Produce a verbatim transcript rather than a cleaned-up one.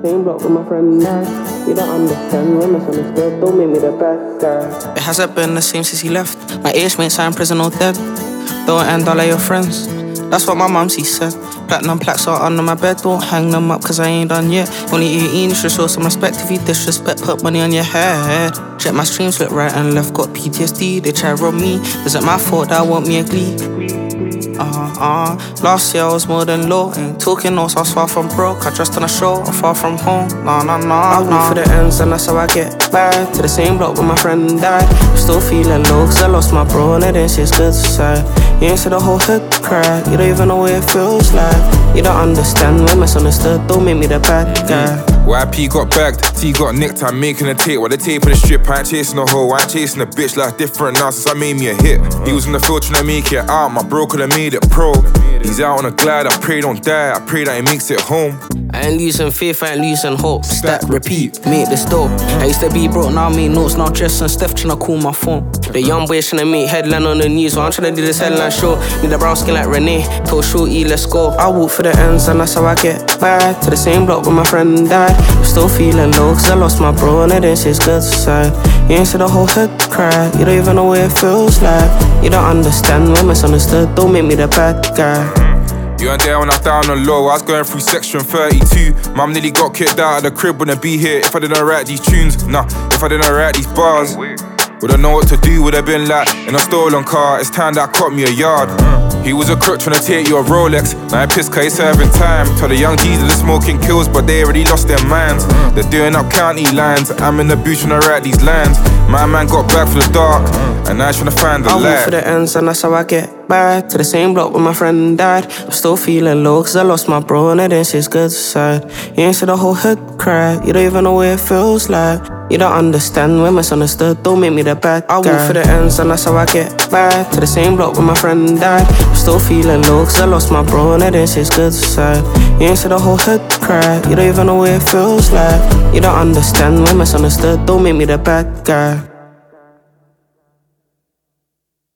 same block with my friend now. You don't understand, we're misunderstood. Don't make me the bad guy. It hasn't been the same since he left. My age mates are in prison or dead. Don't end all of your friends. That's what my mum she said. Platinum plaques are under my bed. Don't hang them up cause I ain't done yet. Only eighteen, you should show some respect. If you disrespect, put money on your head. Check my streams, look right and left. Got P T S D, they try rob me. Is it my fault that I want me a glee? Uh, uh, last year I was more than low. Ain't talking notes, I was far from broke. I dressed on a show, I'm far from home. Nah, nah, nah, I nah. For the ends and that's how I get back to the same block where my friend died. I'm still feeling low cause I lost my bro and I didn't see his good side. You ain't see the whole hood cry, you don't even know what it feels like. You don't understand, we're misunderstood, don't make me the bad guy. Y P got bagged, T got nicked, I'm making a tape. While they taping the strip, I ain't chasing a hoe, I ain't chasing a bitch. Like different now since I made me a hit. He was in the field trying to make it out, my bro could've made it pro. He's out on a glide, I pray don't die, I pray that he makes it home. I ain't losing faith, I ain't losing hope. Stack, repeat, make this dope. I used to be broke, now I make notes. Now Jess and Steph tryna call my phone. The young boys tryna make headline on the news, while I'm tryna do this headline show. Need a brown skin like Renee, told Shorty, let's go. I walk for the ends and that's how I get back to the same block where my friend died. I'm still feeling low cause I lost my bro and I didn't see his good side. You ain't see the whole hood cry, you don't even know what it feels like. You don't understand, we're misunderstood, don't make me the bad guy. You weren't there when I was down on low, I was going through section thirty-two. Mum nearly got kicked out of the crib, wouldn't be here if I didn't write these tunes. Nah, if I didn't write these bars, wouldn't know what to do, would've been like in a stolen car. It's time that I caught me a yard. He was a crook trying to take your Rolex. Now I pissed cause he's serving time. Tell the young G's that they're smoking kills, but they already lost their minds. They're doing up county lines, I'm in the booth trying to write these lines. My man got back for the dark, and now he's trying to find the I light. I walk for the ends and that's how I get back to the same block where my friend died. I'm still feeling low cause I lost my bro and I didn't see his good side. You ain't see the whole hood cry, you don't even know what it feels like. You don't understand, we're misunderstood, don't make me the bad guy. I walk for the ends and that's how I get back to the same block where my friend died. I'm still feeling low cause I lost my bro and I didn't see his good side. You ain't see the whole hood cry, you don't even know what it feels like. You don't understand, we're misunderstood, don't make me the bad guy.